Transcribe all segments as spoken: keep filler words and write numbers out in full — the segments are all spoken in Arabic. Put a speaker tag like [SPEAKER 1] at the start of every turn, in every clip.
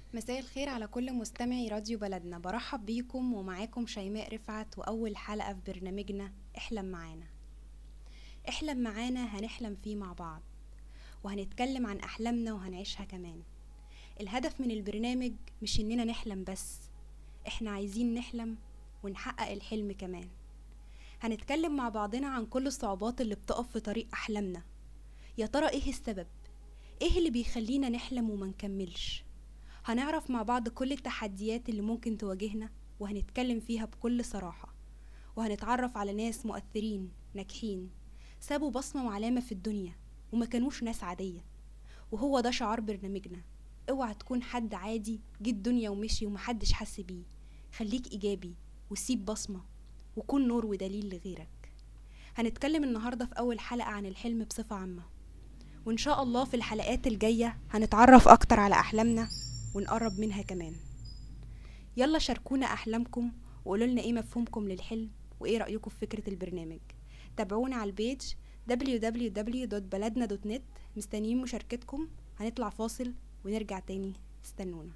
[SPEAKER 1] مساء الخير على كل مستمعي راديو بلدنا، برحب بيكم ومعاكم شيماء رفعت وأول حلقة في برنامجنا احلم معانا. احلم معانا هنحلم فيه مع بعض، وهنتكلم عن أحلامنا وهنعيشها كمان. الهدف من البرنامج مش إننا نحلم بس، احنا عايزين نحلم ونحقق الحلم كمان. هنتكلم مع بعضنا عن كل الصعوبات اللي بتقف في طريق أحلامنا. يا ترى ايه السبب؟ ايه اللي بيخلينا نحلم وما نكملش؟ هنعرف مع بعض كل التحديات اللي ممكن تواجهنا، وهنتكلم فيها بكل صراحة. وهنتعرف على ناس مؤثرين ناجحين سابوا بصمة وعلامة في الدنيا، وما كانوش ناس عادية. وهو ده شعار برنامجنا. اوعى تكون حد عادي جه الدنيا ومشي ومحدش حس بيه. خليك إيجابي وسيب بصمة، وكون نور ودليل لغيرك. هنتكلم النهاردة في أول حلقة عن الحلم بصفة عامة، وإن شاء الله في الحلقات الجاية هنتعرف أكتر على أحلامنا ونقرب منها كمان. يلا شاركونا أحلامكم وقولوا لنا إيه مفهومكم للحلم وإيه رأيكم في فكرة البرنامج. تابعونا على البيج دبليو دبليو دبليو دوت بلدنا دوت نت. مستنيين مشاركتكم. هنطلع فاصل ونرجع تاني، استنونا.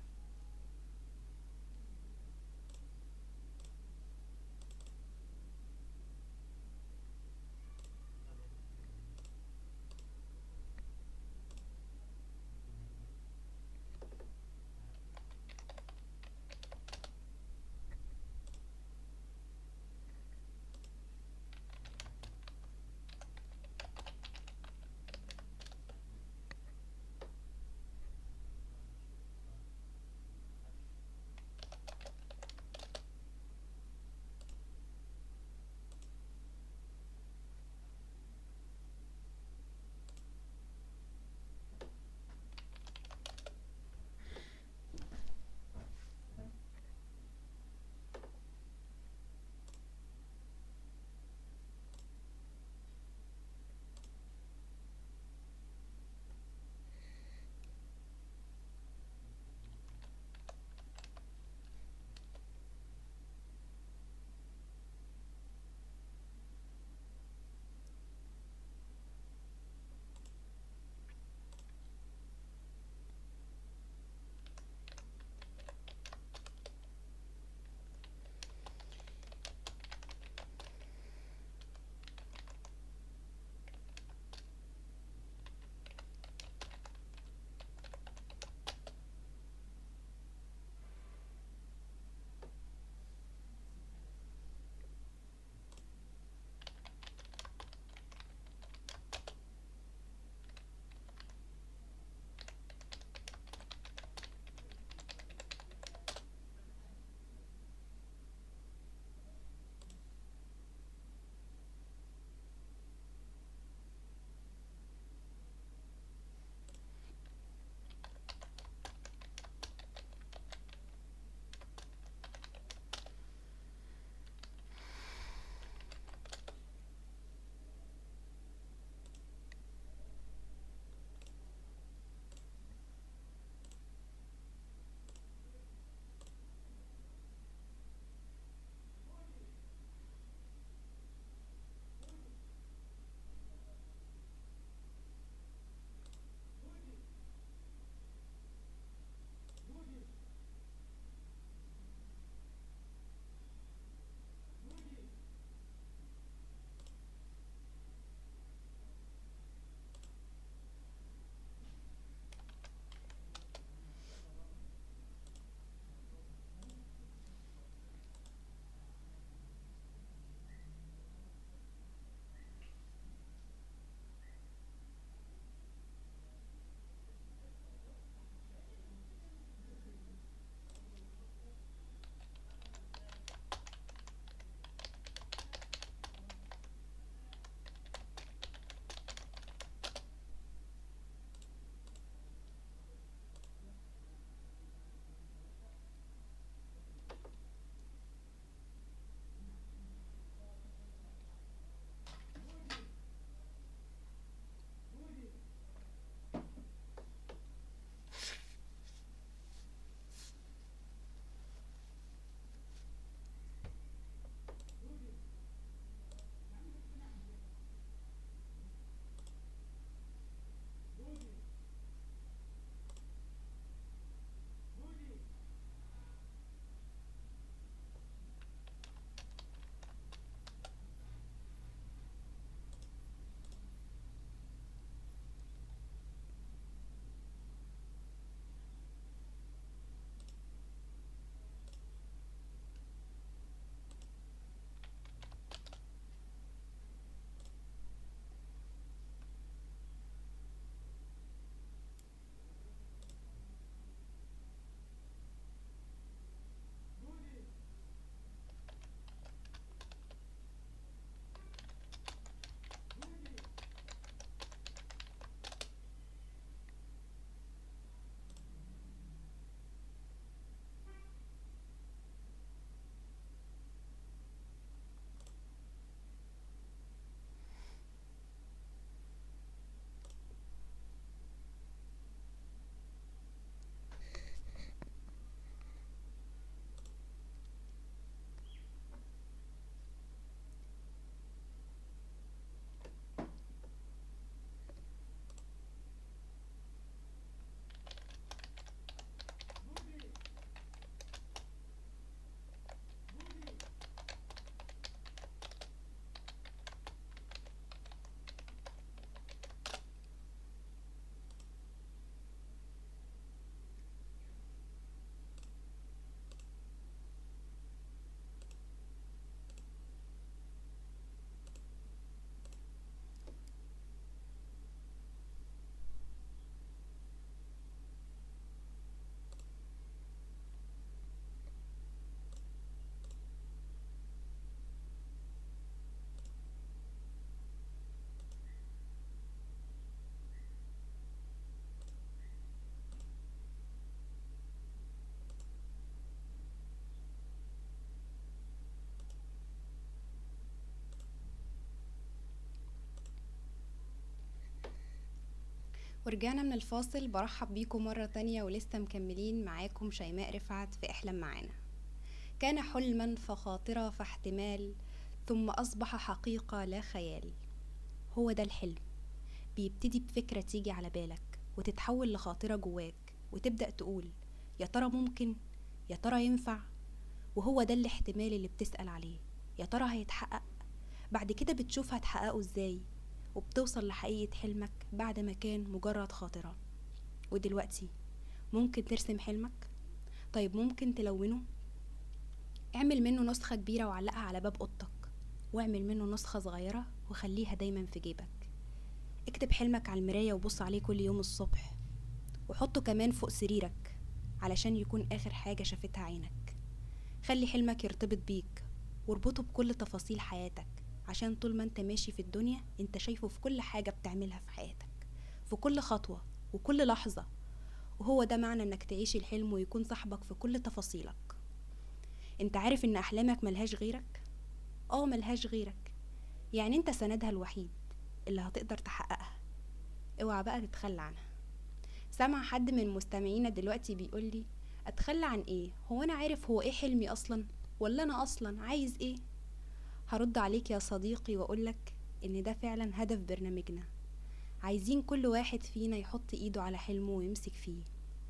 [SPEAKER 1] ورجعنا من الفاصل. برحب بيكم مرة تانية ولسه مكملين معاكم شيماء رفعت في احلم معانا. كان حلما فخاطرة فاحتمال، ثم أصبح حقيقة لا خيال. هو ده الحلم، بيبتدي بفكرة تيجي على بالك وتتحول لخاطرة جواك، وتبدأ تقول يا ترى ممكن، يا ترى ينفع. وهو ده الاحتمال اللي بتسأل عليه، يا ترى هيتحقق. بعد كده بتشوف هتحققه ازاي، وبتوصل لحقيقة حلمك بعد ما كان مجرد خاطرة. ودلوقتي ممكن ترسم حلمك؟ طيب ممكن تلونه؟ اعمل منه نسخة كبيرة وعلقها على باب اوضتك، واعمل منه نسخة صغيرة وخليها دايما في جيبك. اكتب حلمك على المراية وبص عليه كل يوم الصبح، وحطه كمان فوق سريرك علشان يكون آخر حاجة شافتها عينك. خلي حلمك يرتبط بيك، واربطه بكل تفاصيل حياتك، عشان طول ما انت ماشي في الدنيا انت شايفه في كل حاجة بتعملها في حياتك، في كل خطوة وكل لحظة. وهو ده معنى انك تعيش الحلم ويكون صاحبك في كل تفاصيلك. انت عارف ان احلامك ملهاش غيرك؟ اه ملهاش غيرك، يعني انت سندها الوحيد اللي هتقدر تحققها. اوعى بقى تتخلى عنها. سامع حد من مستمعينا دلوقتي بيقولي اتخلى عن ايه؟ هو انا عارف هو ايه حلمي اصلا؟ ولا انا اصلا عايز ايه؟ هرد عليك يا صديقي واقولك ان ده فعلا هدف برنامجنا. عايزين كل واحد فينا يحط ايده على حلمه ويمسك فيه.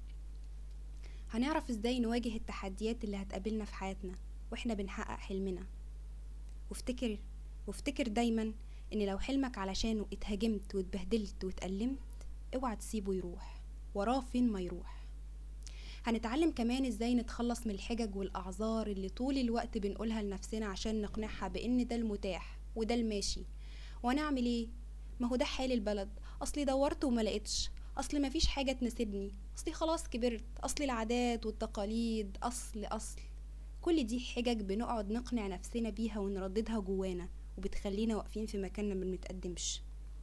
[SPEAKER 1] هنعرف ازاي نواجه التحديات اللي هتقابلنا في حياتنا واحنا بنحقق حلمنا. وافتكر وافتكر دايما ان لو حلمك علشانه اتهاجمت واتبهدلت واتألمت، اوعى تسيبه يروح وراه فين ما يروح. هنتعلم كمان ازاي نتخلص من الحجج والاعذار اللي طول الوقت بنقولها لنفسنا عشان نقنعها بان ده المتاح وده الماشي. وانا اعمل ايه؟ ما هو ده حال البلد، اصلي دورت وما لقيتش، اصلي ما فيش حاجة تناسبني، اصلي خلاص كبرت، اصلي العادات والتقاليد، اصل اصل كل دي حجج بنقعد نقنع نفسنا بيها ونرددها جوانا، وبتخلينا واقفين في مكاننا ما بنتقدمش.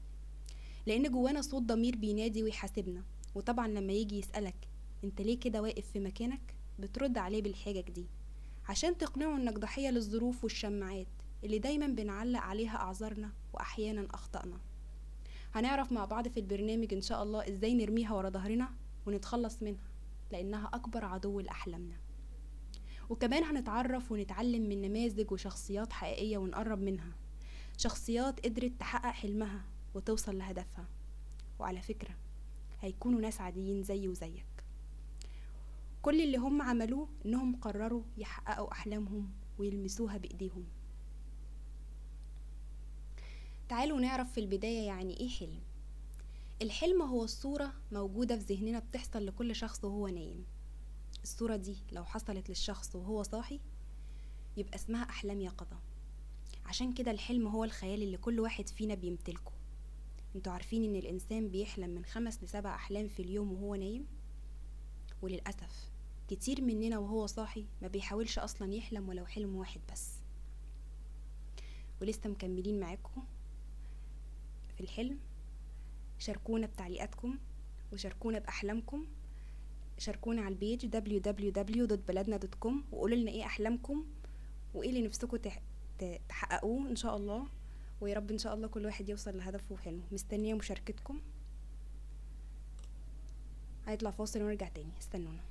[SPEAKER 1] لان جوانا صوت ضمير بينادي ويحاسبنا. وطبعا لما يجي يسألك انت ليه كده واقف في مكانك، بترد عليه بالحجج دي عشان تقنعه انك ضحية للظروف والشماعات اللي دايما بنعلق عليها اعذارنا واحيانا اخطائنا. هنعرف مع بعض في البرنامج ان شاء الله ازاي نرميها ورا ظهرنا ونتخلص منها، لانها اكبر عدو لاحلامنا. وكمان هنتعرف ونتعلم من نماذج وشخصيات حقيقية ونقرب منها، شخصيات قدرت تحقق حلمها وتوصل لهدفها. وعلى فكرة هيكونوا ناس عاديين زي وزيك، كل اللي هم عملوه انهم قرروا يحققوا احلامهم ويلمسوها بايديهم. تعالوا نعرف في البداية يعني ايه حلم. الحلم هو الصورة موجودة في ذهننا بتحصل لكل شخص وهو نايم. الصورة دي لو حصلت للشخص وهو صاحي يبقى اسمها احلام يقظة. عشان كده الحلم هو الخيال اللي كل واحد فينا بيمتلكه. انتوا عارفين ان الانسان بيحلم من خمس لسبع احلام في اليوم وهو نايم؟ وللأسف كتير مننا وهو صاحي ما بيحاولش اصلا يحلم ولو حلم واحد بس. ولسه مكملين معاكم في الحلم. شاركونا بتعليقاتكم وشاركونا باحلامكم. شاركونا على البيج دبليو دبليو دبليو دوت بلدنا دوت كوم وقولوا لنا ايه احلامكم وايه اللي نفسكم تح... تحققوه ان شاء الله. ويا رب ان شاء الله كل واحد يوصل لهدفه وحلمه. مستنيه مشاركتكم. هيطلع فاصل ونرجع تاني، استنونا.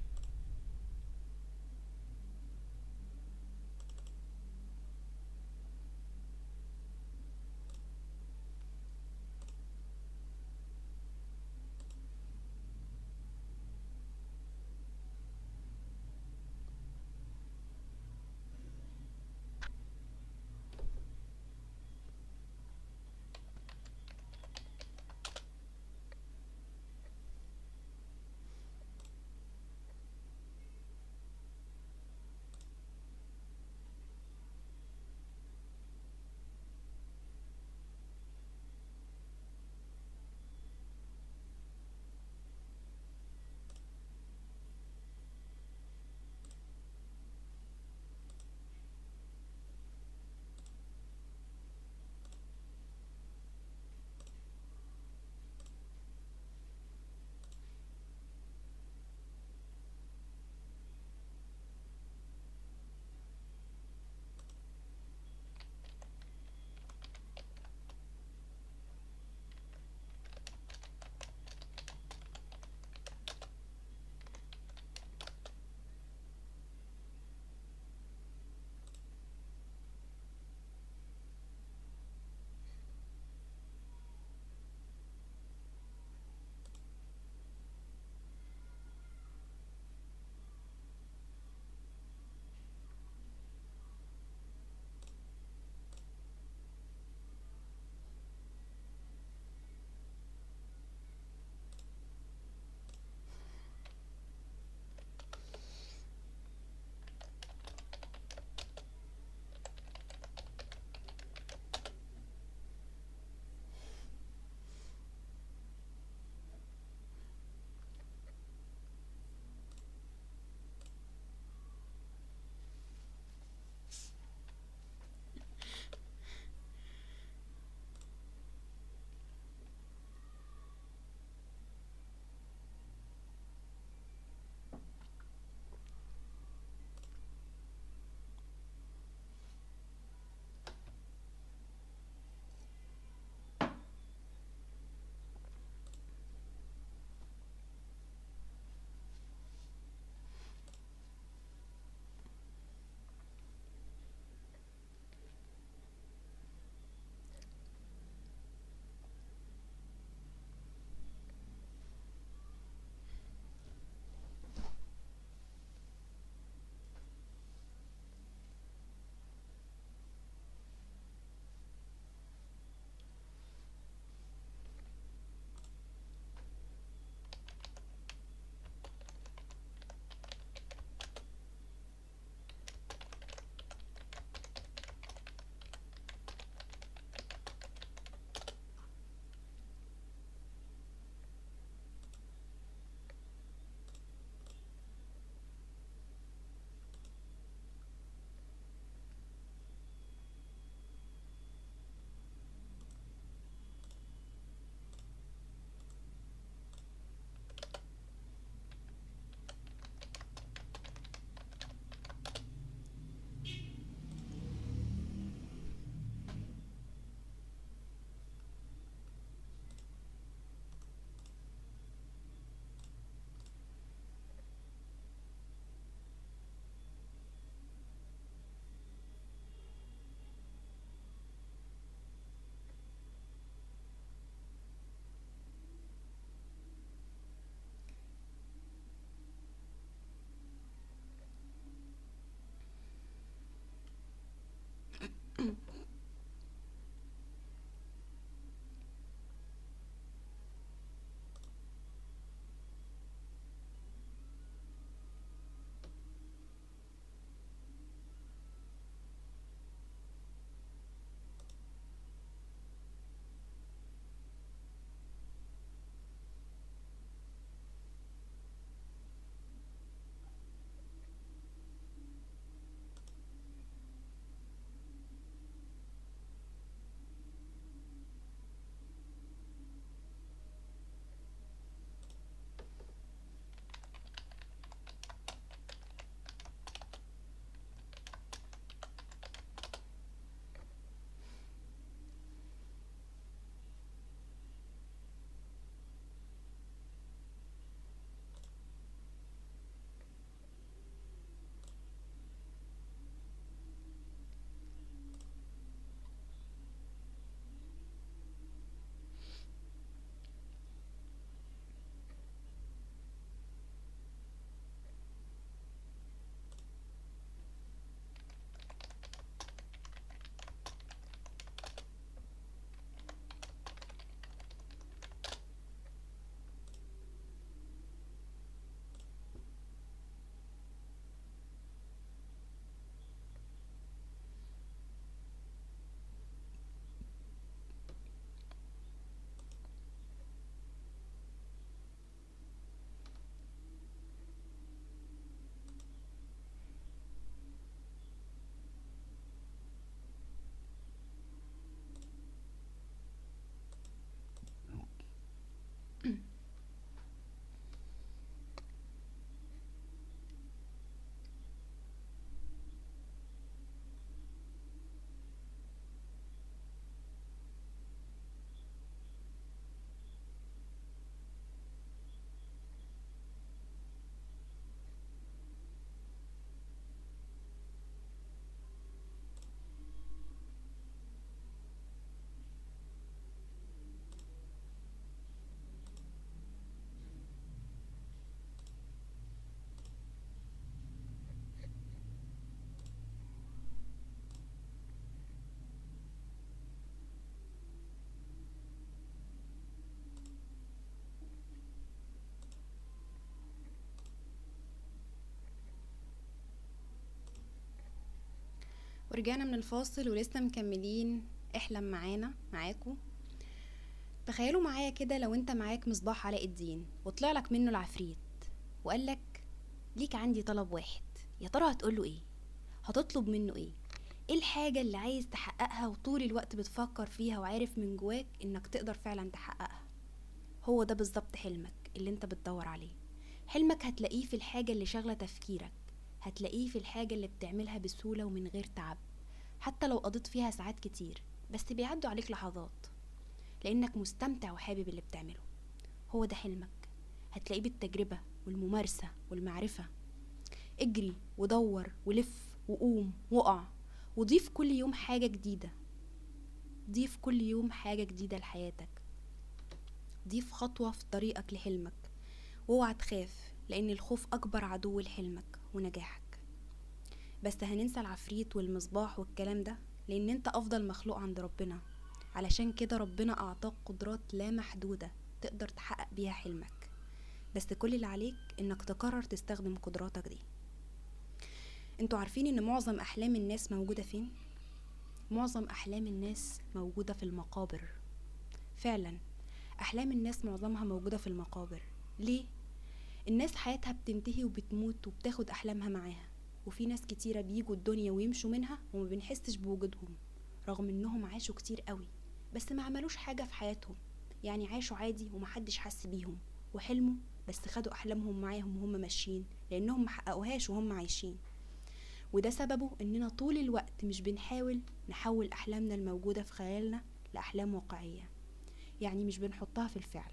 [SPEAKER 1] ورجعنا من الفاصل ولسه مكملين احلم معانا معاكو. تخيلوا معايا كده لو انت معاك مصباح علاء الدين وطلع لك منه العفريت وقال لك ليك عندي طلب واحد، يا ترى هتقوله ايه؟ هتطلب منه ايه؟ ايه الحاجة اللي عايز تحققها وطول الوقت بتفكر فيها وعارف من جواك انك تقدر فعلا تحققها؟ هو ده بالظبط حلمك اللي انت بتدور عليه. حلمك هتلاقيه في الحاجة اللي شاغلة تفكيرك، هتلاقيه في الحاجة اللي بتعملها بسهولة ومن غير تعب، حتى لو قضيت فيها ساعات كتير بس بيعدوا عليك لحظات لانك مستمتع وحابب اللي بتعمله. هو ده حلمك، هتلاقيه بالتجربة والممارسة والمعرفة. اجري ودور ولف وقوم وقع وضيف كل يوم حاجة جديدة، ضيف كل يوم حاجة جديدة لحياتك، ضيف خطوة في طريقك لحلمك، واوعى تخاف لان الخوف اكبر عدو لحلمك ونجاحك. بس هننسى العفريت والمصباح والكلام ده لان انت افضل مخلوق عند ربنا، علشان كده ربنا اعطاك قدرات لا محدودة تقدر تحقق بيها حلمك، بس كل اللي عليك انك تقرر تستخدم قدراتك دي. انتوا عارفين ان معظم احلام الناس موجودة فين؟ معظم احلام الناس موجودة في المقابر. فعلا احلام الناس معظمها موجودة في المقابر. ليه؟ الناس حياتها بتنتهي وبتموت وبتاخد احلامها معاها، وفي ناس كتيرة بيجوا الدنيا ويمشوا منها وما بنحسش بوجودهم رغم انهم عاشوا كتير قوي بس ما عملوش حاجة في حياتهم، يعني عاشوا عادي ومحدش حس بيهم وحلموا بس خدوا احلامهم معاهم وهم ماشيين لانهم محققوهاش وهم عايشين. وده سببه اننا طول الوقت مش بنحاول نحول احلامنا الموجودة في خيالنا لاحلام واقعية، يعني مش بنحطها في الفعل.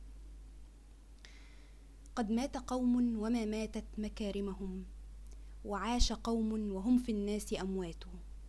[SPEAKER 1] قد مات قوم وما ماتت مكارمهم، وعاش قوم وهم في الناس أموات.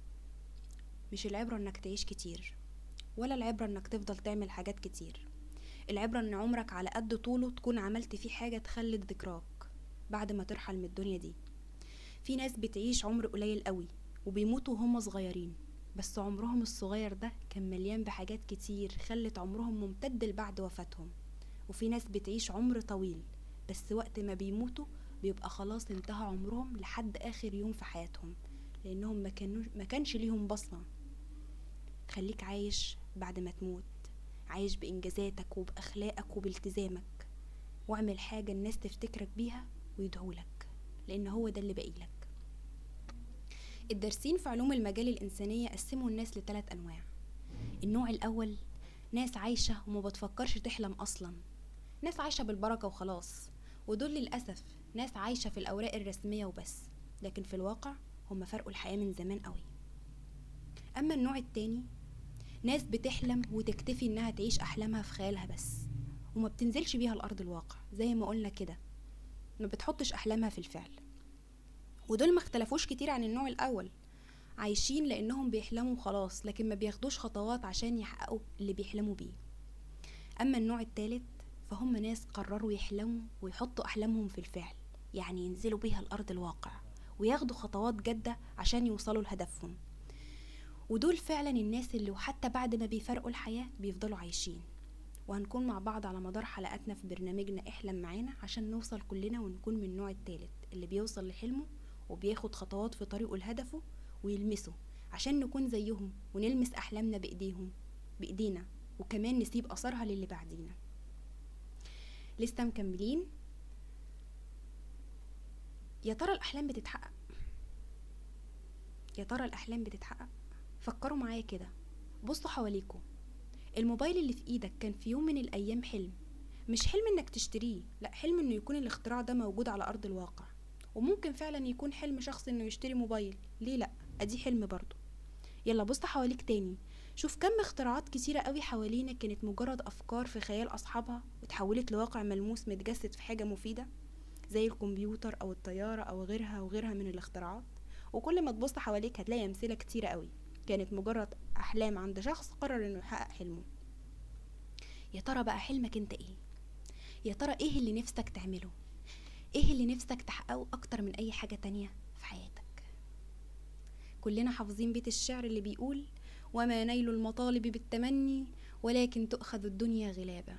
[SPEAKER 1] مش العبرة انك تعيش كتير، ولا العبرة انك تفضل تعمل حاجات كتير، العبرة ان عمرك على قد طوله تكون عملت فيه حاجة تخلد ذكراك بعد ما ترحل من الدنيا دي. في ناس بتعيش عمر قليل قوي وبيموتوا وهم صغيرين، بس عمرهم الصغير ده كان مليان بحاجات كتير خلت عمرهم ممتد لبعد وفاتهم. وفي ناس بتعيش عمر طويل بس وقت ما بيموتوا بيبقى خلاص انتهى عمرهم لحد آخر يوم في حياتهم لأنهم ما, كانوش ما كانش ليهم بصمة. خليك عايش بعد ما تموت، عايش بإنجازاتك وبأخلاقك وبالتزامك، واعمل حاجة الناس تفتكرك بيها ويدعولك، لأن هو ده اللي باقيلك. الدارسين في علوم المجال الإنسانية قسموا الناس لثلاث أنواع. النوع الأول ناس عايشة وما بتفكرش تحلم أصلا، ناس عايشة بالبركة وخلاص، ودول للأسف ناس عايشة في الأوراق الرسمية وبس، لكن في الواقع هم فرقوا الحياة من زمان قوي. أما النوع التاني ناس بتحلم وتكتفي إنها تعيش أحلامها في خيالها بس، وما بتنزلش بيها الأرض الواقع زي ما قلنا كده، ما بتحطش أحلامها في الفعل. ودول ما اختلفوش كتير عن النوع الأول، عايشين لأنهم بيحلموا خلاص لكن ما بياخدوش خطوات عشان يحققوا اللي بيحلموا بيه. أما النوع التالت فهم ناس قرروا يحلموا ويحطوا أحلامهم في الفعل، يعني ينزلوا بيها الأرض الواقع وياخدوا خطوات جادة عشان يوصلوا لهدفهم. ودول فعلا الناس اللي حتى بعد ما بيفرقوا الحياة بيفضلوا عايشين. وهنكون مع بعض على مدار حلقاتنا في برنامجنا احلم معانا عشان نوصل كلنا ونكون من النوع التالت اللي بيوصل لحلمه وبياخد خطوات في طريقه لهدفه ويلمسه، عشان نكون زيهم ونلمس أحلامنا بإيديهم بإيدينا وكمان نسيب أثرها للي بعدينا. لسه مكملين. يا ترى الأحلام بتتحقق؟ يا ترى الأحلام بتتحقق؟ فكروا معايا كده، بصوا حواليكوا، الموبايل اللي في ايدك كان في يوم من الأيام حلم، مش حلم انك تشتريه، لا، حلم انه يكون الاختراع ده موجود على أرض الواقع. وممكن فعلا يكون حلم شخص انه يشتري موبايل، ليه لا، ادي حلم برضو. يلا بص حواليك تاني، شوف كم اختراعات كتيرة قوي حوالينا كانت مجرد أفكار في خيال أصحابها وتحولت لواقع ملموس متجسد في حاجة مفيدة زي الكمبيوتر أو الطيارة أو غيرها وغيرها من الاختراعات. وكل ما تبص حواليك هتلاقي أمثلة كتيرة قوي كانت مجرد أحلام عند شخص قرر إنه يحقق حلمه. يا ترى بقى حلمك انت ايه؟ يا ترى ايه اللي نفسك تعمله؟ ايه اللي نفسك تحققه أكتر من أي حاجة تانية في حياتك؟ كلنا حافظين بيت الشعر اللي بيقول: وما نيل المطالب بالتمني ولكن تؤخذ الدنيا غلابة.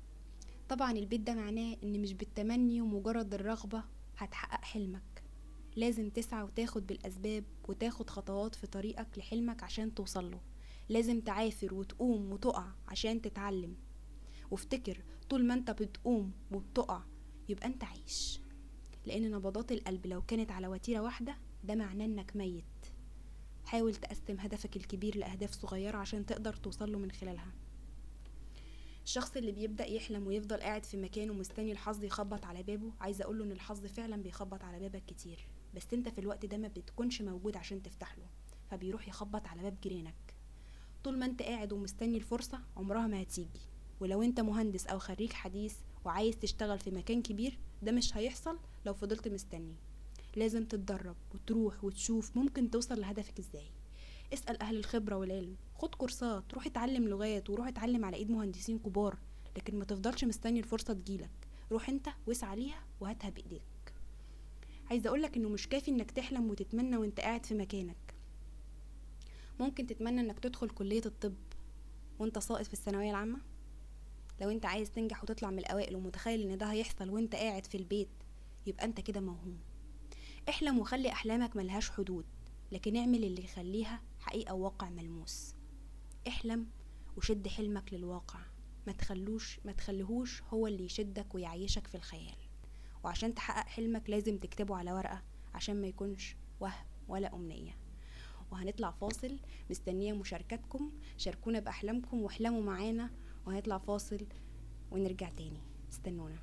[SPEAKER 1] طبعا البيت ده معناه ان مش بالتمني ومجرد الرغبة هتحقق حلمك، لازم تسعى وتاخد بالأسباب وتاخد خطوات في طريقك لحلمك عشان توصله. لازم تعافر وتقوم وتقع عشان تتعلم، وافتكر طول ما انت بتقوم وبتقع يبقى انت عايش، لان نبضات القلب لو كانت على وتيرة واحدة ده معناه انك ميت. حاول تقسم هدفك الكبير لأهداف صغيرة عشان تقدر توصله من خلالها. الشخص اللي بيبدأ يحلم ويفضل قاعد في مكانه مستني الحظ يخبط على بابه، عايزة اقوله ان الحظ فعلا بيخبط على بابك كتير، بس انت في الوقت ده ما بتكونش موجود عشان تفتح له، فبيروح يخبط على باب جيرانك. طول ما انت قاعد ومستني الفرصة عمرها ما هتيجي. ولو انت مهندس او خريج حديث وعايز تشتغل في مكان كبير، ده مش هيحصل لو فضلت مستني. لازم تتدرب وتروح وتشوف ممكن توصل لهدفك ازاي. اسأل اهل الخبرة والعلم، خد كورسات، روح اتعلم لغات وروح اتعلم على ايد مهندسين كبار، لكن ما تفضلش مستني الفرصة تجيلك. روح انت واسعى ليها وهاتها بايديك. عايزة اقولك انه مش كافي انك تحلم وتتمنى وانت قاعد في مكانك. ممكن تتمنى انك تدخل كلية الطب وانت ساقط في الثانوية العامة. لو انت عايز تنجح وتطلع من الاوائل ومتخيل ان ده هيحصل وانت قاعد في البيت، يبقى انت كده موهوم. احلم وخلي احلامك ملهاش حدود، لكن اعمل اللي يخليها حقيقة وواقع ملموس. احلم وشد حلمك للواقع، ما تخلوش ما تخليهوش هو اللي يشدك ويعيشك في الخيال. وعشان تحقق حلمك لازم تكتبه على ورقة عشان ما يكونش وهم ولا أمنية. وهنطلع فاصل، مستنية مشاركتكم، شاركونا بأحلامكم واحلموا معانا، وهنطلع فاصل ونرجع تاني، استنونا.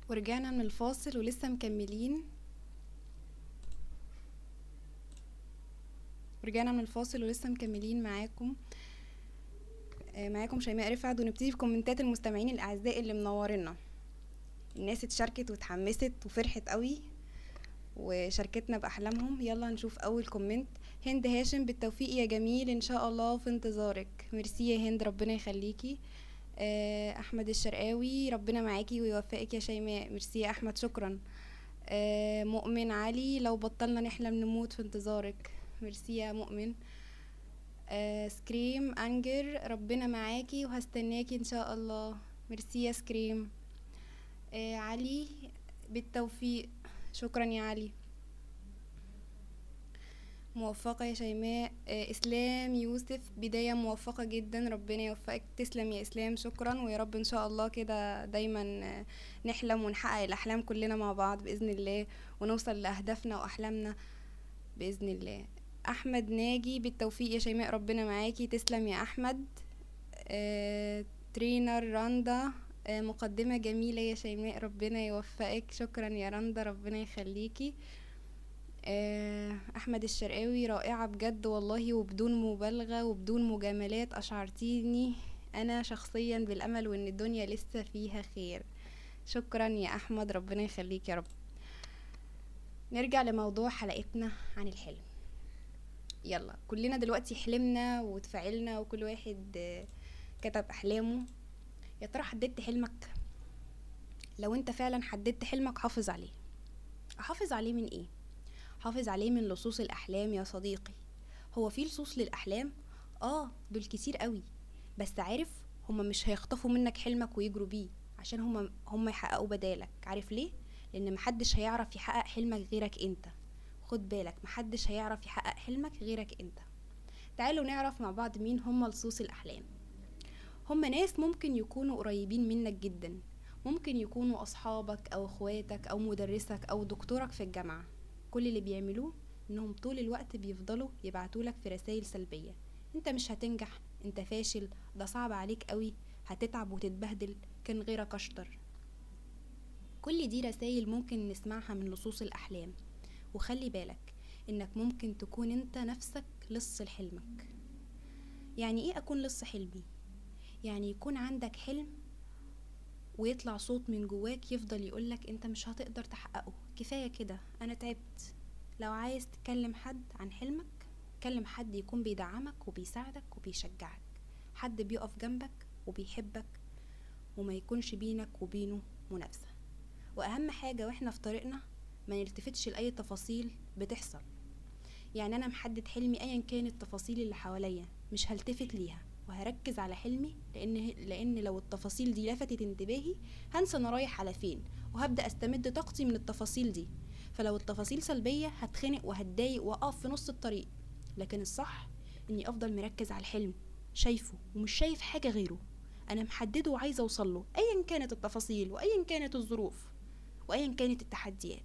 [SPEAKER 1] ورجعنا من الفاصل ولسه مكملين ورجعنا من الفاصل ولسه مكملين معاكم آه، معاكم شيماء رفعت، ونبتدي في كومنتات المستمعين الاعزاء اللي منورنا. الناس اتشاركت واتحمست وفرحت قوي وشاركتنا باحلامهم. يلا نشوف اول كومنت. هند هاشم: بالتوفيق يا جميل، ان شاء الله في انتظارك. ميرسي يا هند، ربنا يخليكي. آه، احمد الشرقاوي: ربنا معاكي ويوفقك يا شيماء. ميرسي يا احمد، شكرا. آه، مؤمن علي: لو بطلنا نحلم نموت في انتظارك. ميرسي يا مؤمن. آه، سكريم انجر: ربنا معاكي وهستناكي ان شاء الله. ميرسي يا سكريم. آه، علي: بالتوفيق. شكرا يا علي. موفقة يا شيماء. آه، اسلام يوسف: بداية موفقة جدا، ربنا يوفقك. تسلم يا اسلام، شكرا. ويا رب ان شاء الله كده دايما آه، نحلم ونحقق الاحلام كلنا مع بعض باذن الله، ونوصل لاهدافنا واحلامنا باذن الله. احمد ناجي: بالتوفيق يا شيماء، ربنا معاكي. تسلم يا احمد. آه، ترينر رندا: آه، مقدمة جميلة يا شيماء، ربنا يوفقك. شكرا يا رندا، ربنا يخليكي. آه، احمد الشرقاوي: رائعة بجد والله، وبدون مبالغة وبدون مجاملات، اشعرتيني انا شخصيا بالامل وان الدنيا لسه فيها خير. شكرا يا احمد، ربنا يخليك يا رب. نرجع لموضوع حلقتنا عن الحلم. يلا كلنا دلوقتي حلمنا وتفاعلنا وكل واحد آه، كتب احلامه. يا ترى حددت حلمك؟ لو انت فعلا حددت حلمك، حافظ عليه. احافظ عليه من ايه؟ حافظ عليه من لصوص الاحلام يا صديقي. هو في لصوص للاحلام؟ اه، دول كتير قوي. بس عارف، هما مش هيخطفوا منك حلمك ويجروا بيه، عشان هما هما يحققوا بدالك. عارف ليه؟ لان محدش هيعرف يحقق حلمك غيرك انت. خد بالك، محدش هيعرف يحقق حلمك غيرك انت. تعالوا نعرف مع بعض مين هما لصوص الاحلام. هما ناس ممكن يكونوا قريبين منك جدا، ممكن يكونوا اصحابك او اخواتك او مدرسك او دكتورك في الجامعة. كل اللي بيعملوه انهم طول الوقت بيفضلوا يبعتولك في رسائل سلبية: انت مش هتنجح، انت فاشل، ده صعب عليك قوي، هتتعب وتتبهدل، كان غيرك اشطر. كل دي رسائل ممكن نسمعها من لصوص الاحلام. وخلي بالك انك ممكن تكون انت نفسك لص لحلمك. يعني ايه اكون لص حلمي؟ يعني يكون عندك حلم ويطلع صوت من جواك يفضل يقولك انت مش هتقدر تحققه، كفاية كده، انا تعبت. لو عايز تكلم حد عن حلمك، كلم حد يكون بيدعمك وبيساعدك وبيشجعك، حد بيقف جنبك وبيحبك، وما يكونش بينك وبينه منافسة. واهم حاجة واحنا في طريقنا، ما نلتفتش لأي تفاصيل بتحصل. يعني انا محدد حلمي ايا كانت التفاصيل اللي حواليا، مش هلتفت ليها وهركز على حلمي، لان لان لو التفاصيل دي لفتت انتباهي هنسى انا رايح على فين، وهبدا استمد طاقتي من التفاصيل دي. فلو التفاصيل سلبيه هتخنق وهتضايق واقف في نص الطريق. لكن الصح اني افضل مركز على الحلم، شايفه ومش شايف حاجه غيره، انا محدده وعايزه اوصله ايا كانت التفاصيل وايا كانت الظروف وايا كانت التحديات.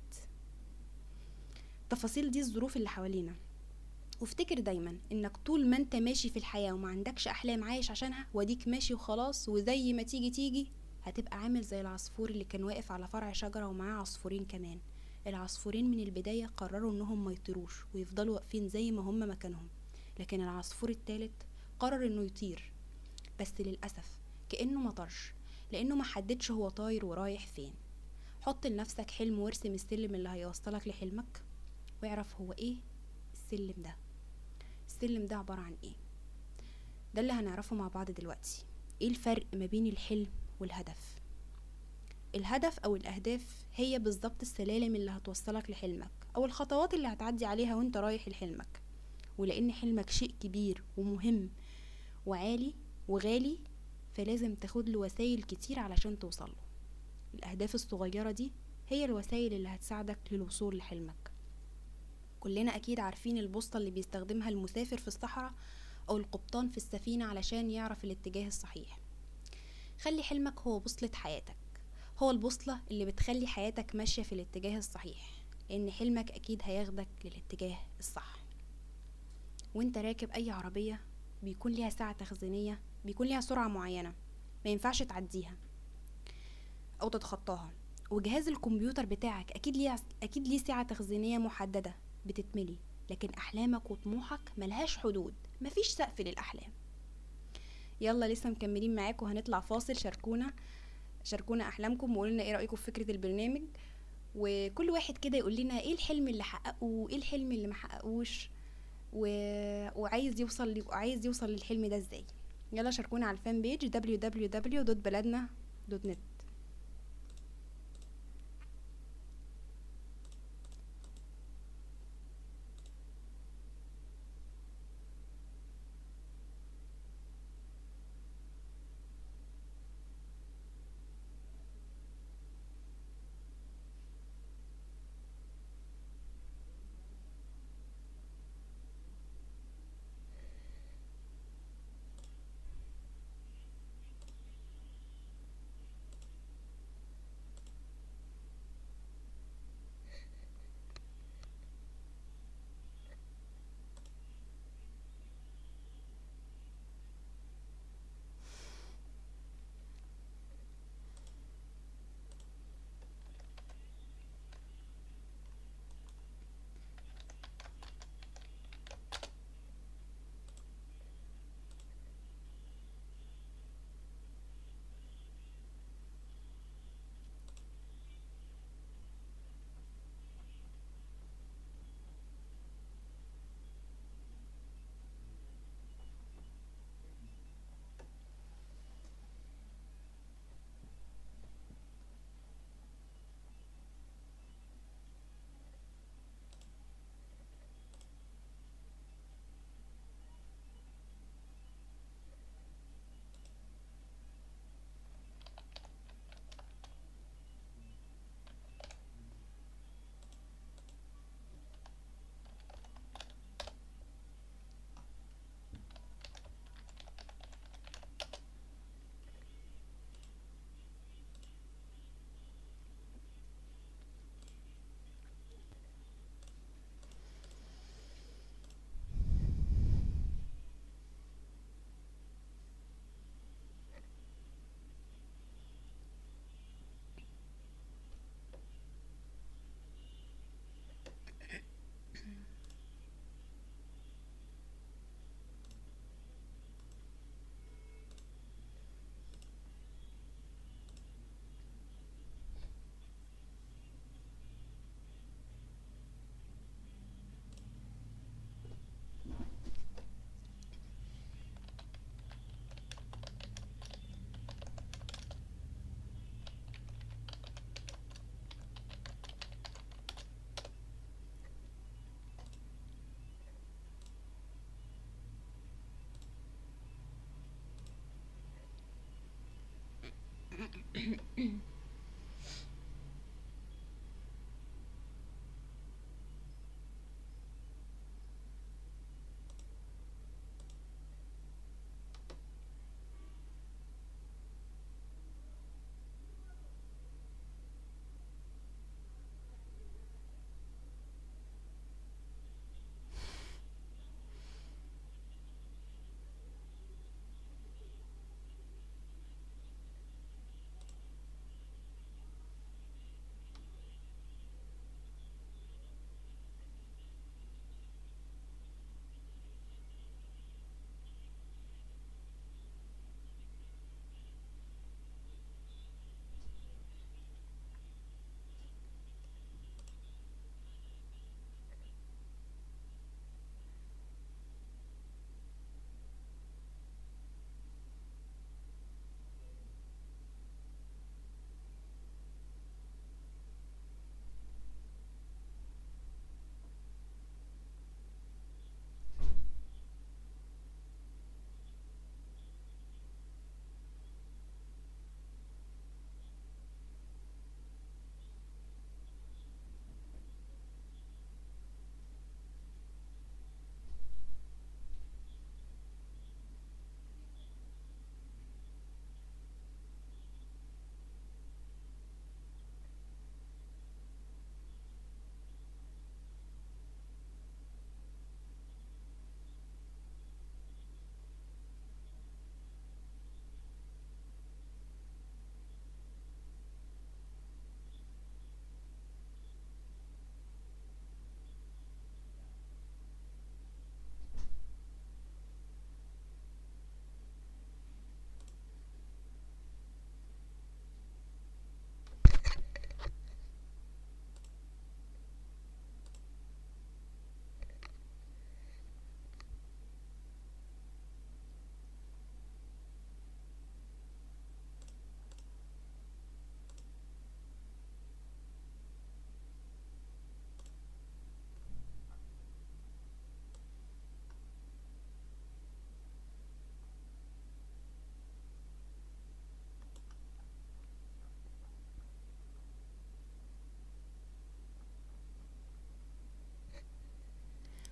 [SPEAKER 1] التفاصيل دي الظروف اللي حوالينا. وافتكر دايما انك طول ما انت ماشي في الحياة وما عندكش احلام عايش عشانها، وديك ماشي وخلاص وزي ما تيجي تيجي، هتبقى عامل زي العصفور اللي كان واقف على فرع شجرة ومعاه عصفورين كمان. العصفورين من البداية قرروا انهم ما يطيروش ويفضلوا واقفين زي ما هم مكانهم، لكن العصفور التالت قرر انه يطير، بس للأسف كأنه مطرش، لانه ما حددش هو طاير ورايح فين. حط لنفسك حلم وارسم السلم اللي هيوصلك لحلمك، واعرف هو ايه السلم ده. السلم ده عبارة عن ايه؟ ده اللي هنعرفه مع بعض دلوقتي. ايه الفرق ما بين الحلم والهدف؟ الهدف او الاهداف هي بالظبط السلالم اللي هتوصلك لحلمك، او الخطوات اللي هتعدي عليها وانت رايح لحلمك. ولان حلمك شيء كبير ومهم وعالي وغالي، فلازم تاخد له وسائل كتير علشان توصله. الاهداف الصغيرة دي هي الوسائل اللي هتساعدك للوصول لحلمك. كلنا اكيد عارفين البوصلة اللي بيستخدمها المسافر في الصحراء او القبطان في السفينة علشان يعرف الاتجاه الصحيح. خلي حلمك هو بوصلة حياتك، هو البوصلة اللي بتخلي حياتك ماشية في الاتجاه الصحيح، لان حلمك اكيد هياخدك للاتجاه الصح. وانت راكب اي عربية بيكون ليها ساعة تخزينية، بيكون ليها سرعة معينة ما ينفعش تعديها او تتخطاها. وجهاز الكمبيوتر بتاعك اكيد ليه اكيد ليه سعة تخزينية محددة بتتملي، لكن احلامك وطموحك ملهاش حدود، مفيش سقف للاحلام. يلا لسه مكملين معاكم، هنطلع فاصل. شاركونا شاركونا احلامكم وقولوا لنا ايه رايكم في فكرة البرنامج، وكل واحد كده يقول لنا ايه الحلم اللي حققه وايه الحلم اللي ما حققوش و... وعايز يوصل ل... وعايز يوصل للحلم ده ازاي. يلا شاركونا على الفان بيج دبليو دبليو دبليو دوت بلدنا دوت نت.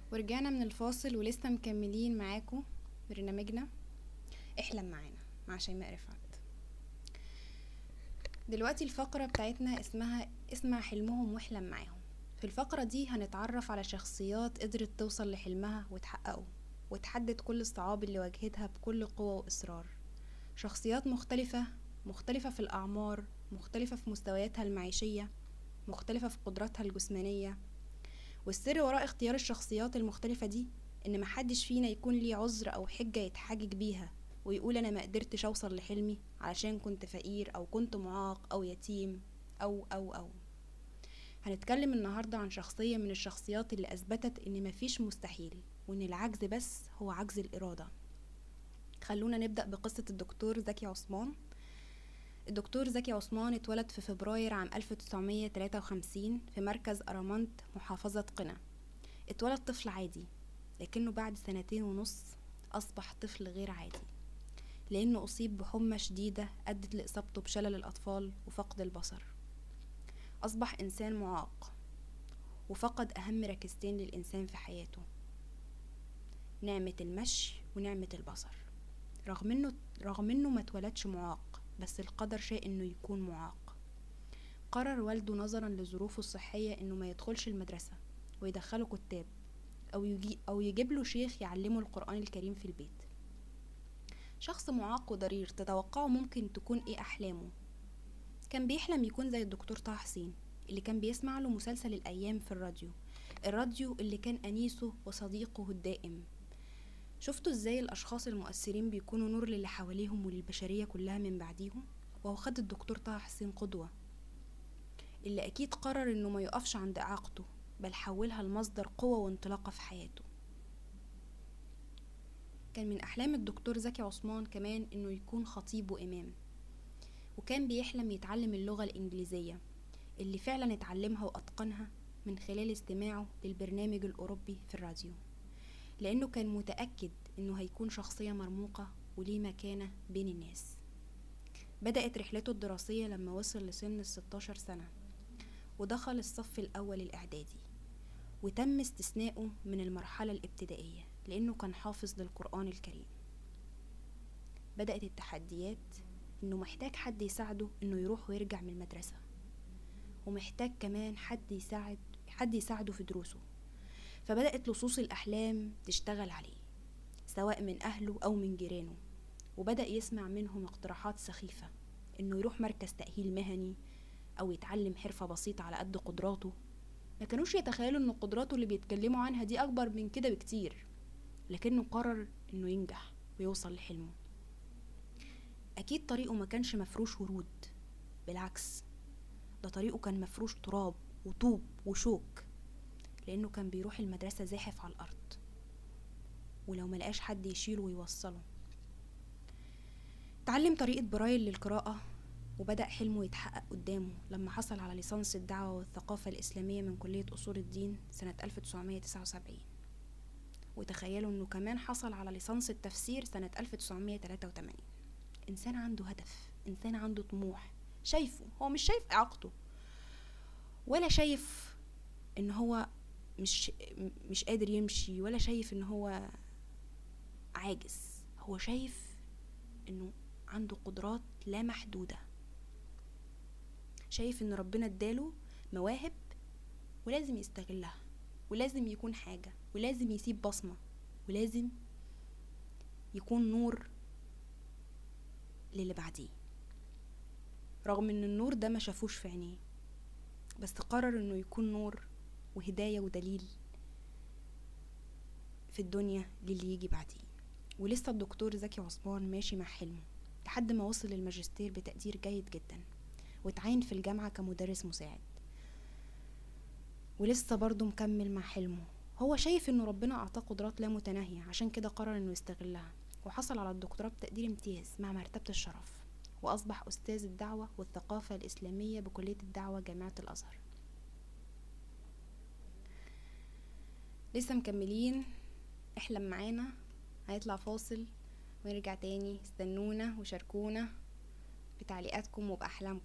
[SPEAKER 1] ورجعنا من الفاصل ولسه مكملين معاكم برنامجنا احلم معانا مع شيماء رفعت. دلوقتي الفقرة بتاعتنا اسمها اسمع حلمهم واحلم معاهم. في الفقرة دي هنتعرف على شخصيات قدرت توصل لحلمها وتحققه وتحدد كل الصعاب اللي واجهتها بكل قوة وإصرار. شخصيات مختلفة مختلفة في الأعمار، مختلفة في مستوياتها المعيشية، مختلفة في قدراتها الجسمانية. والسر وراء اختيار الشخصيات المختلفة دي ان محدش فينا يكون ليه عذر او حجة يتحجج بيها ويقول انا ما قدرتش اوصل لحلمي علشان كنت فقير او كنت معاق او يتيم او او او هنتكلم النهاردة عن شخصية من الشخصيات اللي اثبتت ان مفيش مستحيل وان العجز بس هو عجز الارادة. خلونا نبدأ بقصة الدكتور زكي عثمان. الدكتور زكي عثمان اتولد في فبراير عام ألف وتسعمية وتلاتة وخمسين في مركز أرامنت محافظة قنا. اتولد طفل عادي، لكنه بعد سنتين ونص أصبح طفل غير عادي، لأنه أصيب بحمى شديدة أدت لإصابته بشلل الأطفال وفقد البصر. أصبح إنسان معاق وفقد أهم ركيزتين للإنسان في حياته، نعمة المشي ونعمة البصر. رغم إنه رغم إنه ما اتولدش معاق، بس القدر شاء إنه يكون معاق. قرر والده نظرا لظروفه الصحية إنه ما يدخلش المدرسة ويدخله كتاب أو, يجي أو يجيب له شيخ يعلمه القرآن الكريم في البيت. شخص معاق وضرير، تتوقعه ممكن تكون إيه أحلامه؟ كان بيحلم يكون زي الدكتور طه حسين اللي كان بيسمع له مسلسل الأيام في الراديو الراديو اللي كان أنيسه وصديقه الدائم. شفتوا إزاي الأشخاص المؤثرين بيكونوا نور للي حواليهم وللبشرية كلها من بعديهم؟ وهو خد الدكتور طه حسين قدوة، اللي أكيد قرر إنه ما يقفش عند إعاقته بل حولها لمصدر قوة وانطلاقة في حياته. كان من أحلام الدكتور زكي عثمان كمان إنه يكون خطيب وإمام، وكان بيحلم يتعلم اللغة الإنجليزية اللي فعلا اتعلمها وأتقنها من خلال استماعه للبرنامج الأوروبي في الراديو، لأنه كان متأكد إنه هيكون شخصية مرموقة وليه مكانة بين الناس. بدأت رحلته الدراسية لما وصل لسن الستاشر سنة ودخل الصف الأول الإعدادي، وتم استثنائه من المرحلة الابتدائية لأنه كان حافظ للقرآن الكريم. بدأت التحديات، إنه محتاج حد يساعده إنه يروح ويرجع من المدرسة، ومحتاج كمان حد يساعد حد يساعده في دروسه. فبدأت لصوص الأحلام تشتغل عليه سواء من أهله أو من جيرانه، وبدأ يسمع منهم اقتراحات سخيفة إنه يروح مركز تأهيل مهني أو يتعلم حرفة بسيطة على قد قدراته. ما كانوش يتخيلوا إن قدراته اللي بيتكلموا عنها دي أكبر من كده بكتير، لكنه قرر إنه ينجح ويوصل لحلمه. أكيد طريقه ما كانش مفروش ورود، بالعكس ده طريقه كان مفروش تراب وطوب وشوك، لأنه كان بيروح المدرسة زاحف على الأرض ولو ملقاش حد يشيله ويوصله. تعلم طريقة برايل للقراءة وبدأ حلمه يتحقق قدامه لما حصل على ليسانس الدعوة والثقافة الإسلامية من كلية أصول الدين سنة ألف وتسعمية وتسعة وسبعين. وتخيلوا أنه كمان حصل على ليسانس التفسير سنة ألف وتسعمية وتلاتة وتمانين. إنسان عنده هدف، إنسان عنده طموح، شايفه هو مش شايف إعاقته ولا شايف إن هو مش مش قادر يمشي ولا شايف إن هو عاجز، هو شايف إنه عنده قدرات لا محدودة، شايف إن ربنا اداله مواهب ولازم يستغلها ولازم يكون حاجة ولازم يسيب بصمة ولازم يكون نور للي بعديه. رغم ان النور ده ما شافوش في عينيه، بس قرر انه يكون نور وهداية ودليل في الدنيا للي يجي بعديه. ولسه الدكتور زكي عثمان ماشي مع حلمه لحد ما وصل للماجستير بتقدير جيد جدا واتعين في الجامعة كمدرس مساعد، ولسه برضه مكمل مع حلمه. هو شايف انه ربنا اعطاه قدرات لا متناهية، عشان كده قرر انه يستغلها وحصل على الدكتوراه بتقدير امتياز مع مرتبة الشرف، وأصبح أستاذ الدعوة والثقافة الإسلامية بكلية الدعوة جامعة الأزهر. لسه مكملين احلم معانا، هيطلع فاصل ونرجع تاني. استنونا وشاركونا بتعليقاتكم وبأحلامكم.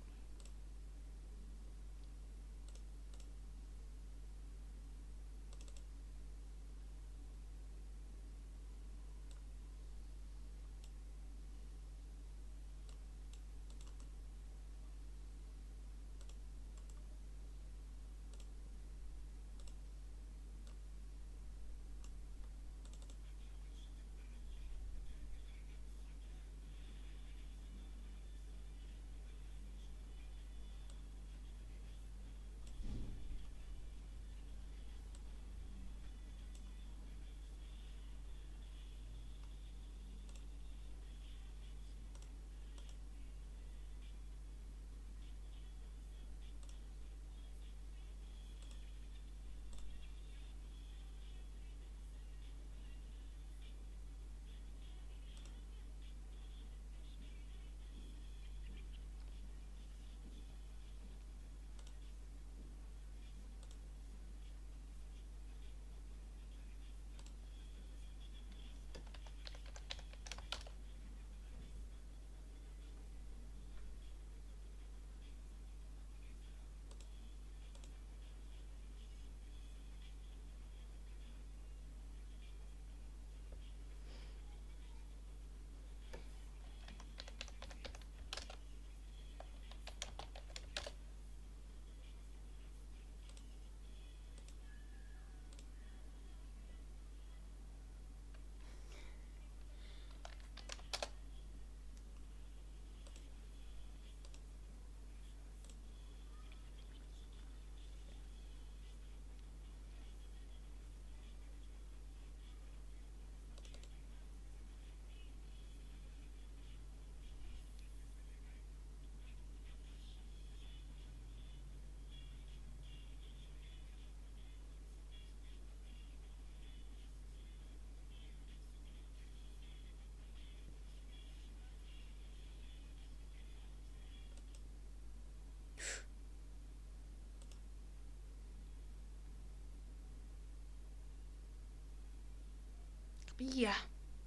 [SPEAKER 2] بيه.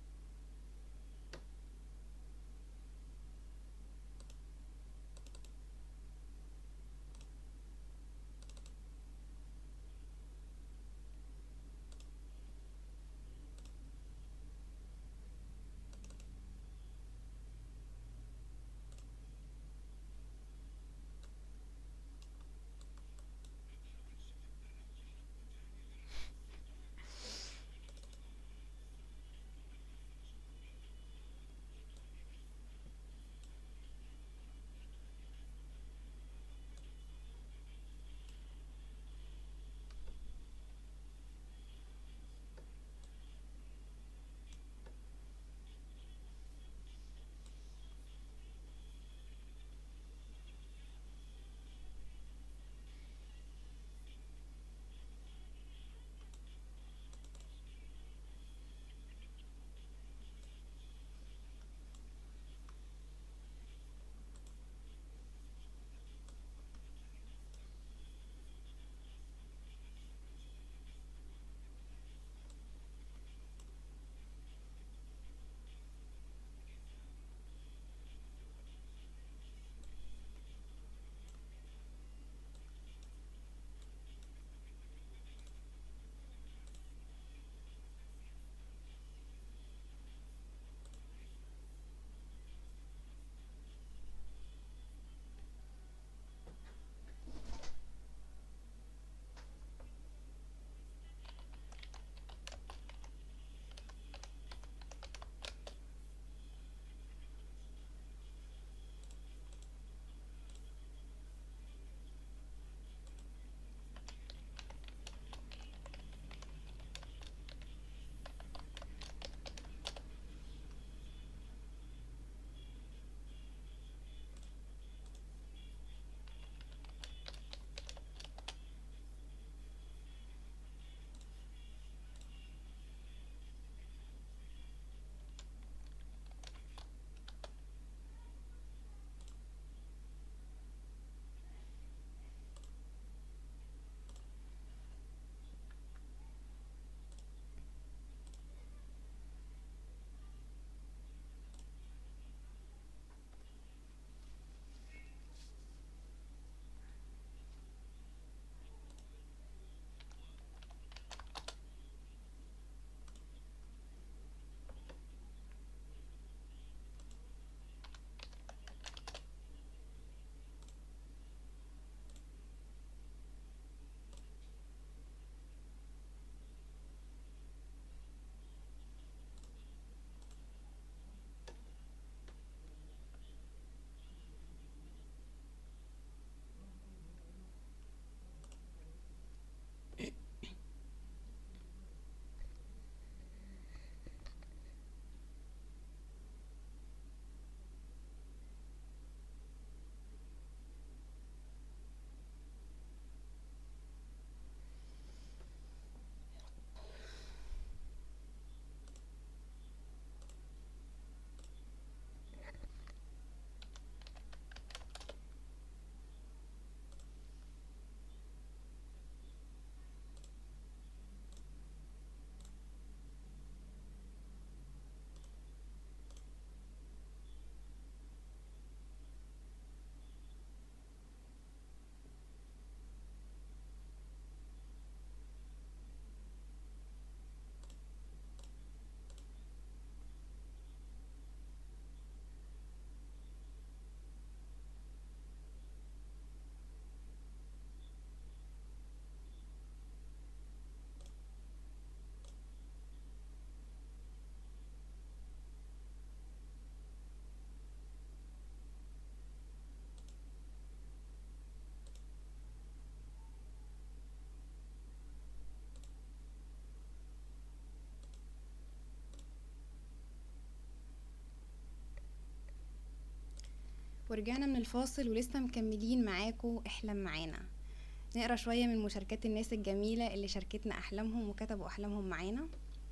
[SPEAKER 1] ورجعنا من الفاصل ولسه مكملين معاكم احلم معانا. نقرا شوية من مشاركات الناس الجميلة اللي شاركتنا أحلامهم وكتبوا أحلامهم معانا.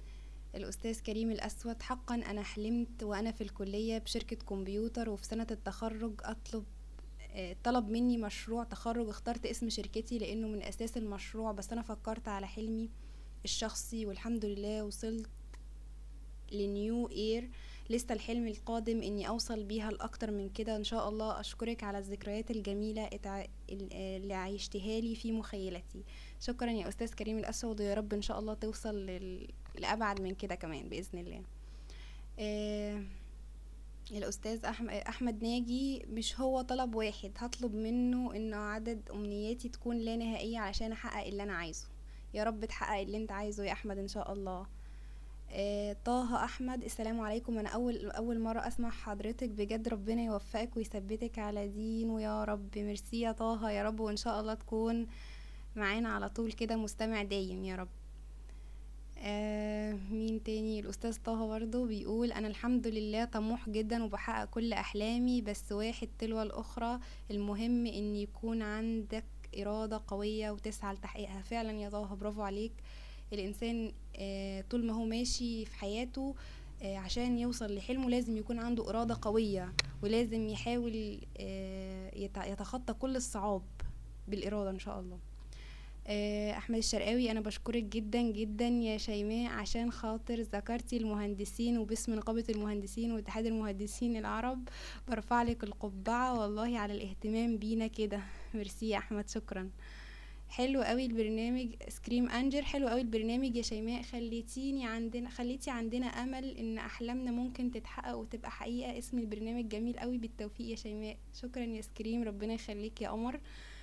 [SPEAKER 1] الأستاذ كريم الأسود: حقا أنا حلمت وأنا في الكلية بشركة كمبيوتر، وفي سنة التخرج أطلب آه، طلب مني مشروع تخرج. اخترت اسم شركتي لأنه من أساس المشروع، بس أنا فكرت على حلمي الشخصي والحمد لله وصلت لنيو اير. لسه الحلم القادم اني اوصل بيها لاكتر من كده ان شاء الله. اشكرك على الذكريات الجميلة اتع... اللي عيشتها لي في مخيلتي. شكرا يا استاذ كريم الاسود، ويا رب ان شاء الله توصل لل... لابعد من كده كمان باذن الله. آه... الاستاذ أحمد, احمد ناجي، مش هو طلب واحد هطلب منه انه عدد امنياتي تكون لا نهائية عشان احقق اللي انا عايزه. يا رب تحقق اللي انت عايزه يا احمد ان شاء الله. آه طه احمد، السلام عليكم، انا اول اول مرة اسمع حضرتك، بجد ربنا يوفقك ويثبتك على دينه يا رب. ميرسي يا طه، يا رب وان شاء الله تكون معانا على طول كده مستمع دايم يا رب. آه مين تاني؟ الاستاذ طه برضه بيقول انا الحمد لله طموح جدا وبحقق كل احلامي، بس واحد تلو الاخرى، المهم ان يكون عندك ارادة قوية وتسعى لتحقيقها. فعلا يا طه برافو عليك. الانسان آه طول ما هو ماشي في حياته آه عشان يوصل لحلمه لازم يكون عنده ارادة قوية، ولازم يحاول آه يتخطى كل الصعاب بالارادة ان شاء الله. احمد الشرقاوي، انا بشكرك جدا جدا يا شيماء عشان خاطر ذكرتي المهندسين، وباسم نقابة المهندسين واتحاد المهندسين العرب برفع لك القبعة والله على الاهتمام بينا كده. ميرسي يا احمد، شكرا. حلو قوي البرنامج سكريم انجر، حلو قوي البرنامج يا شيماء، خليتيني عندنا خليتي عندنا امل ان احلامنا ممكن تتحقق وتبقى حقيقة. اسم البرنامج جميل قوي، بالتوفيق يا شيماء. شكرا يا سكريم، ربنا يخليك يا قمر.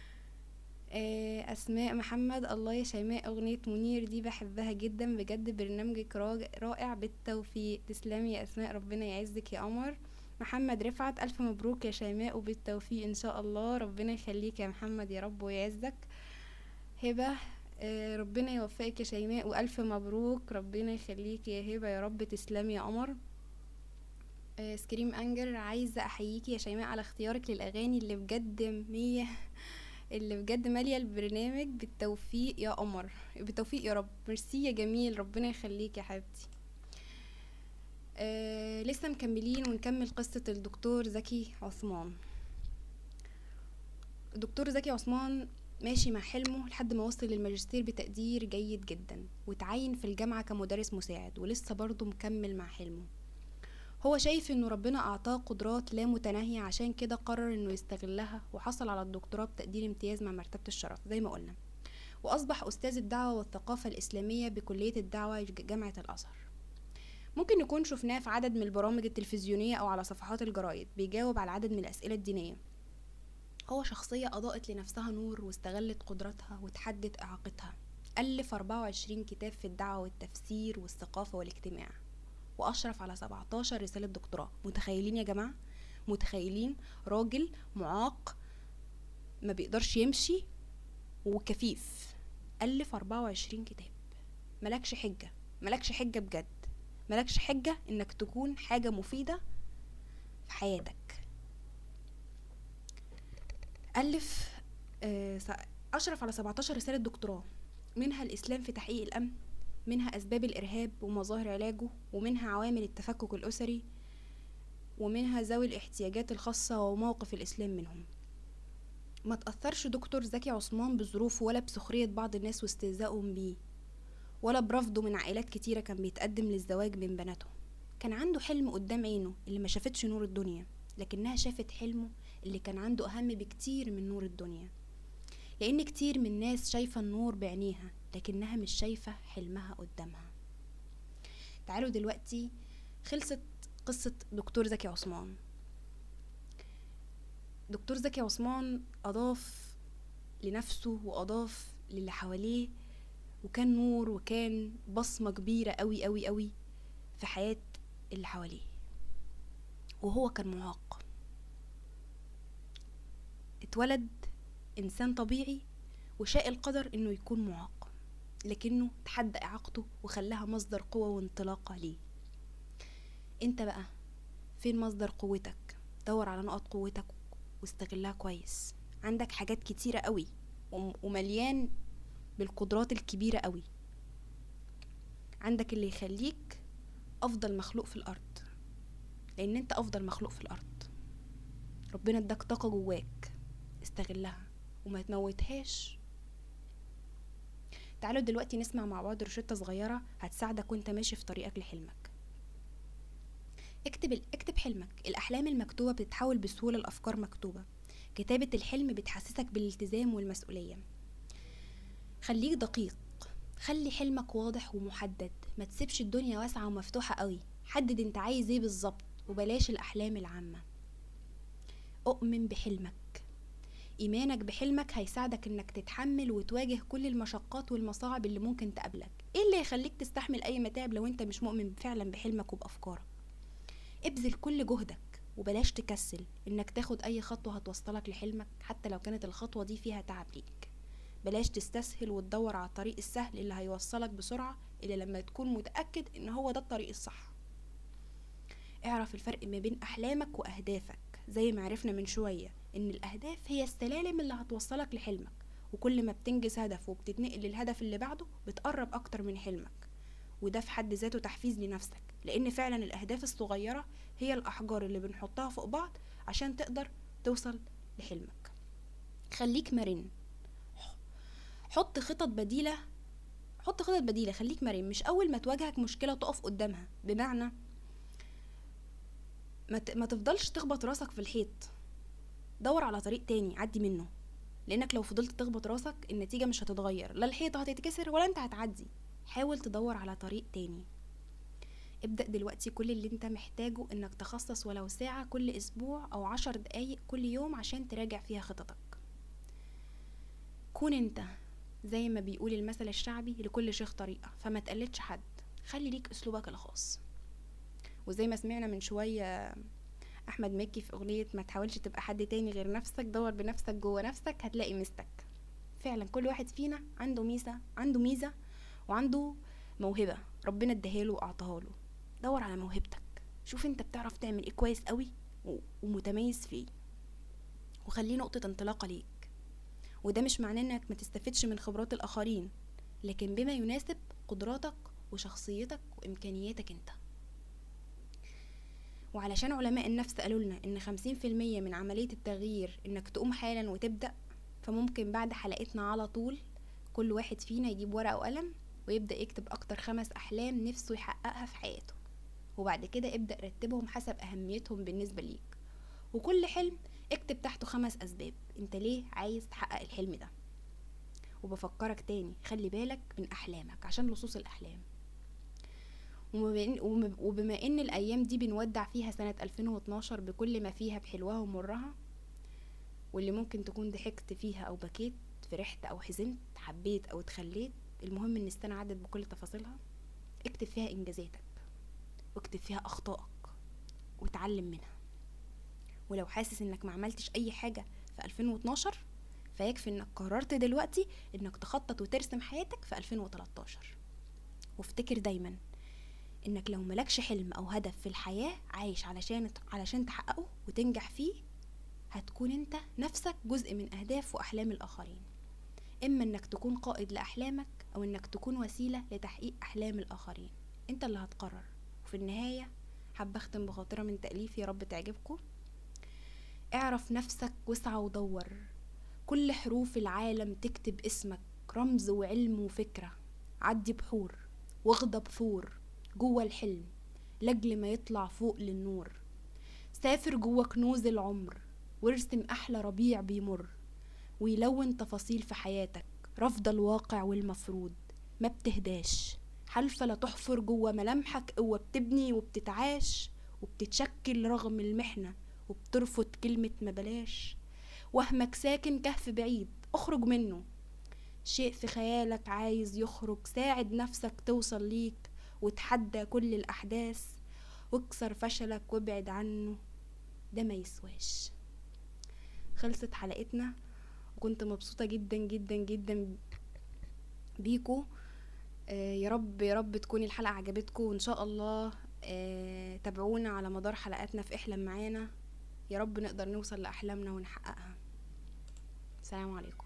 [SPEAKER 1] اسماء محمد، الله يا شيماء اغنية منير دي بحبها جدا بجد، برنامجك رائع، بالتوفيق. تسلمي يا اسماء، ربنا يعزك يا قمر. محمد رفعت، الف مبروك يا شيماء وبالتوفيق ان شاء الله، ربنا يخليك يا محمد يا رب ويعزك. هبة، آه ربنا يوفقك يا شيماء والف مبروك، ربنا يخليك يا هبة يا رب. تسلمي يا قمر. آه سكريم انجر، عايزة احييكي يا شيماء على اختيارك للاغاني اللي بجد مية اللي بجد ماليه البرنامج. بالتوفيق يا قمر، بالتوفيق يا رب. ميرسي يا جميل، ربنا يخليك يا حبيبتي. آه لسه مكملين ونكمل قصة الدكتور زكي عثمان. الدكتور زكي عثمان ماشي مع حلمه لحد ما وصل للماجستير بتقدير جيد جدا، وتعين في الجامعة كمدرس مساعد، ولسه برضه مكمل مع حلمه. هو شايف انه ربنا اعطاه قدرات لا متناهية، عشان كده قرر انه يستغلها، وحصل على الدكتوراه بتقدير امتياز مع مرتبة الشرف زي ما قلنا، واصبح استاذ الدعوة والثقافة الاسلامية بكلية الدعوة جامعة الازهر. ممكن نكون شفناه في عدد من البرامج التلفزيونية او على صفحات الجرايد بيجاوب على عدد من الاسئلة الدينية. هو شخصية اضاءت لنفسها نور واستغلت قدراتها وتحدت اعاقتها. الف اربعة وعشرين كتاب في الدعوة والتفسير والثقافة والاجتماع، واشرف على سبعتاشر رسالة دكتوراه. متخيلين يا جماعة؟ متخيلين راجل معاق ما بيقدرش يمشي وكفيف الف اربعة وعشرين كتاب؟ ملكش حجة، ملكش حجة بجد، ملكش حجة انك تكون حاجة مفيدة في حياتك. الف آه اشرف على سبعتاشر رسالة دكتوراه، منها الاسلام في تحقيق الامن، منها أسباب الإرهاب ومظاهر علاجه، ومنها عوامل التفكك الأسري، ومنها ذوي الاحتياجات الخاصة وموقف الإسلام منهم. ما تأثرش دكتور زكي عثمان بظروفه ولا بسخرية بعض الناس واستهزائهم بيه، ولا برفضه من عائلات كتيرة كان بيتقدم للزواج من بناته. كان عنده حلم قدام عينه اللي ما شافتش نور الدنيا، لكنها شافت حلمه اللي كان عنده أهم بكتير من نور الدنيا. لأن كتير من الناس شايفة النور بعينيها لكنها مش شايفة حلمها قدامها. تعالوا دلوقتي، خلصت قصة دكتور زكي عثمان. دكتور زكي عثمان أضاف لنفسه وأضاف للي حواليه، وكان نور وكان بصمة كبيرة قوي قوي قوي في حياة اللي حواليه. وهو كان معاق، اتولد إنسان طبيعي وشاء القدر إنه يكون معاق، لكنه تحدى إعاقته وخلاها مصدر قوة وانطلاقة ليه. انت بقى فين مصدر قوتك؟ دور على نقط قوتك واستغلها كويس. عندك حاجات كتيرة قوي ومليان بالقدرات الكبيرة قوي. عندك اللي يخليك أفضل مخلوق في الأرض، لأن انت أفضل مخلوق في الأرض. ربنا اداك طاقة جواك، استغلها وما تموتهاش. تعالوا دلوقتي نسمع مع بعض روشتة صغيرة هتساعدك وانت ماشي في طريقك لحلمك. اكتب ال- اكتب حلمك. الأحلام المكتوبة بتتحول بسهولة لأفكار مكتوبة. كتابة الحلم بتحسسك بالالتزام والمسؤولية. خليك دقيق، خلي حلمك واضح ومحدد، ما تسيبش الدنيا واسعة ومفتوحة قوي. حدد انت عايز ايه بالظبط، وبلاش الأحلام العامة. أؤمن بحلمك. إيمانك بحلمك هيساعدك إنك تتحمل وتواجه كل المشقات والمصاعب اللي ممكن تقابلك. إيه اللي يخليك تستحمل أي متاعب لو أنت مش مؤمن فعلا بحلمك وبأفكارك؟ ابذل كل جهدك وبلاش تكسل إنك تاخد أي خطوة هتوصلك لحلمك، حتى لو كانت الخطوة دي فيها تعب ليك. بلاش تستسهل وتدور على الطريق السهل اللي هيوصلك بسرعة، إلا لما تكون متأكد إن هو ده الطريق الصح. اعرف الفرق ما بين أحلامك وأهدافك. زي ما عرفنا من شوية ان الاهداف هي السلالم اللي هتوصلك لحلمك، وكل ما بتنجز هدف وبتتنقل للهدف اللي بعده بتقرب اكتر من حلمك. وده في حد ذاته تحفيز لنفسك، لان فعلا الاهداف الصغيرة هي الاحجار اللي بنحطها فوق بعض عشان تقدر توصل لحلمك. خليك مرن. حط خطط بديلة حط خطط بديلة خليك مرن، مش اول ما تواجهك مشكلة تقف قدامها. بمعنى ما, ت... ما تفضلش تخبط راسك في الحيط، دور على طريق تاني عدي منه. لانك لو فضلت تخبط راسك النتيجة مش هتتغير، لا الحيطة هتتكسر ولا انت هتعدي. حاول تدور على طريق تاني. ابدأ دلوقتي. كل اللي انت محتاجه انك تخصص ولو ساعة كل اسبوع او عشر دقايق كل يوم عشان تراجع فيها خططك. كون انت، زي ما بيقول المثل الشعبي، لكل شيخ طريقة، فما تقلدش حد. خلي ليك اسلوبك الخاص. وزي ما سمعنا من شوية احمد مكي في اغنية ما تحاولش تبقى حد تاني غير نفسك، دور بنفسك جوه نفسك هتلاقي ميزتك. فعلا كل واحد فينا عنده ميزة عنده ميزة وعنده موهبة ربنا اداهاله واعطاها له. دور على موهبتك، شوف انت بتعرف تعمل ايه كويس قوي ومتميز فيه، وخليه نقطة انطلاقة ليك. وده مش معناه انك ما تستفدش من خبرات الاخرين، لكن بما يناسب قدراتك وشخصيتك وامكانياتك انت. وعلشان علماء النفس قالوا لنا ان خمسين في المية من عملية التغيير انك تقوم حالا وتبدأ، فممكن بعد حلقتنا على طول كل واحد فينا يجيب ورقة وقلم ويبدأ يكتب اكتر خمس احلام نفسه يحققها في حياته، وبعد كده ابدأ رتبهم حسب اهميتهم بالنسبة ليك. وكل حلم اكتب تحته خمس اسباب انت ليه عايز تحقق الحلم ده. وبفكرك تاني، خلي بالك من احلامك عشان لصوص الاحلام. وبما ان الايام دي بنودع فيها سنة ألفين واتناشر بكل ما فيها بحلوها ومرها، واللي ممكن تكون ضحكت فيها او بكيت، فرحت او حزنت، حبيت او اتخليت، المهم ان السنة عدت بكل تفاصيلها. اكتب فيها انجازاتك واكتب فيها اخطائك وتعلم منها. ولو حاسس انك ما عملتش اي حاجة في ألفين واتناشر، فيكفي انك قررت دلوقتي انك تخطط وترسم حياتك في ألفين وتلتاشر. وافتكر دايما انك لو ملكش حلم او هدف في الحياة عايش علشان علشان تحققه وتنجح فيه، هتكون انت نفسك جزء من اهداف واحلام الاخرين. اما انك تكون قائد لاحلامك او انك تكون وسيلة لتحقيق احلام الاخرين، انت اللي هتقرر. وفي النهاية حابة اختم بخاطرة من تأليف يا رب تعجبكم. اعرف نفسك واسعى ودور، كل حروف العالم تكتب اسمك، رمز وعلم وفكرة. عدي بحور واغضب ثور جوه الحلم لاجل ما يطلع فوق للنور. سافر جوه كنوز العمر وارسم احلى ربيع بيمر، ويلون تفاصيل في حياتك رفض الواقع والمفروض. ما بتهداش حلفة لا تحفر جوه ملامحك قوة، بتبني وبتتعاش وبتتشكل رغم المحنة، وبترفض كلمة ما بلاش. وهمك ساكن كهف بعيد اخرج منه، شيء في خيالك عايز يخرج. ساعد نفسك توصل ليك وتحدى كل الأحداث، واكسر فشلك وابعد عنه، ده ما يسواش. خلصت حلقتنا وكنت مبسوطة جدا جدا جدا بيكو. آه يا رب يا رب تكون الحلقة عجبتكم، وإن شاء الله آه تابعونا على مدار حلقاتنا في احلم معانا. يا رب نقدر نوصل لأحلامنا ونحققها. السلام عليكم.